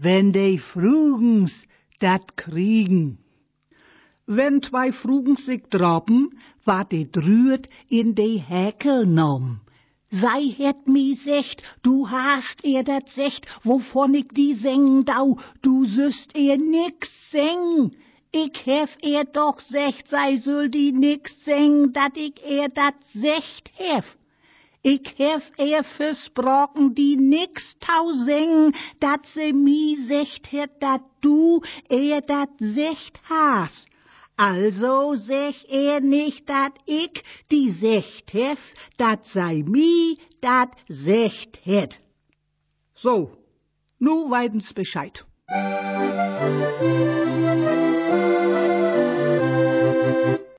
wenn de Frugens dat kriegen. Wenn 2 Frugens sich traben, war de drüht in de Häkel nom. Sei het mi secht, du hast dat secht, wovon ich die sengen dau, du süßt nix seng. Ich hef doch secht, sei soll die nix seng, dat ich dat secht hef. Ich hef versprochen, die nix tau seng, dat se mi secht het, dat du dat secht hast. Also sech nicht, dat ich die secht hef, dat sei mi dat secht het. So, nu weidens Bescheid.